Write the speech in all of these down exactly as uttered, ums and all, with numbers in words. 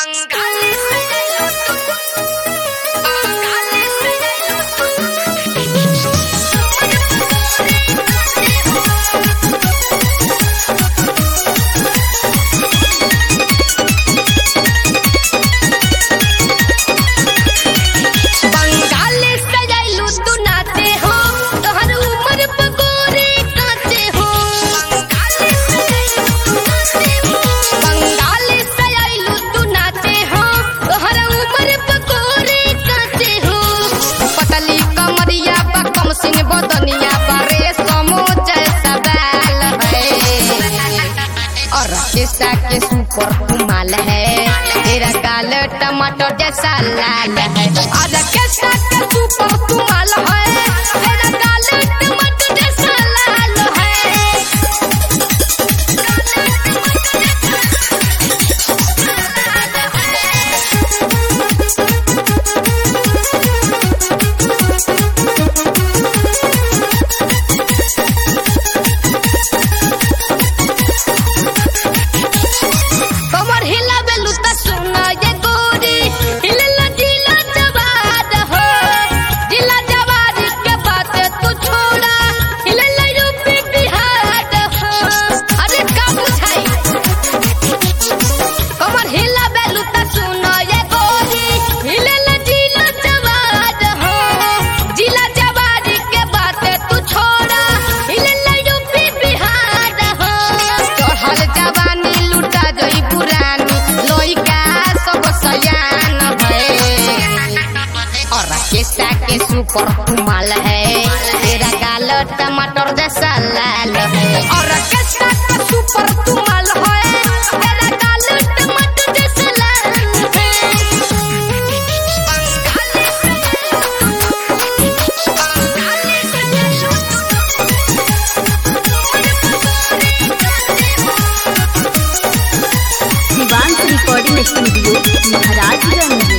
किस्सा के सुपर कमाल है, तेरा गाल टमाटर जैसा लाल है। आज किस्सा के सुपर कमाल है, तेरा गाल टमाटर जैसा लाल है। किस्सा के सुपर कमाल है, तेरा गाल टमाटर जैसा लाल है। और किस्सा के सुपर कमाल है, तेरा गाल टमाटर जैसा लाल है। Divansh recording studio Maharajganj.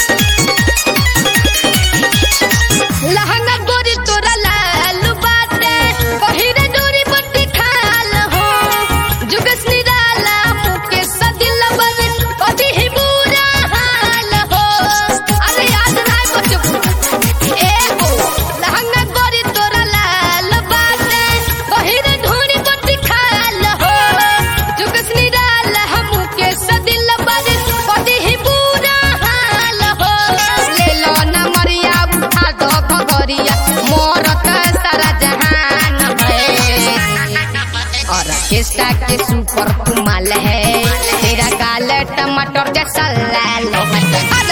लहंगा गोरी तोरा लाल बाटे, पहिरे डोरी बट्टी खाल हो। जुगस निराला मुके सदिल बन, कभी ही बुरा हाल हो। अरे याद ना बच्चों ए हो। लहंगा गोरी तोरा लाल बाटे, पहिरे डोरी बट्टी खाल हो। जुगस निराला मुके सदिल बन, कभी ही बुरा हाल हो। ले लो ना मरिया उठा दो भगोरिया, मोरत सारा जहान है। और किस्सा के सुपर कमाल है, तेरा गाल टमाटर जैसा लाल है।